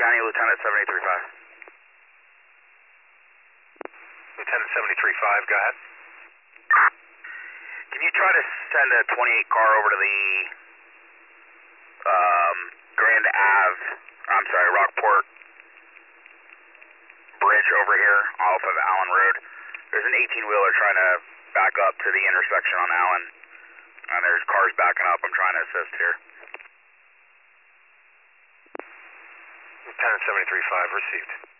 County, Lieutenant 735. Lieutenant 735, go ahead. Can you try to send a 28 car over to the Grand Ave, I'm sorry, Rockport Bridge over here off of Allen Road? There's an 18-wheeler trying to back up to the intersection on Allen, and there's cars backing up. I'm trying to assist here. Lieutenant 735, received.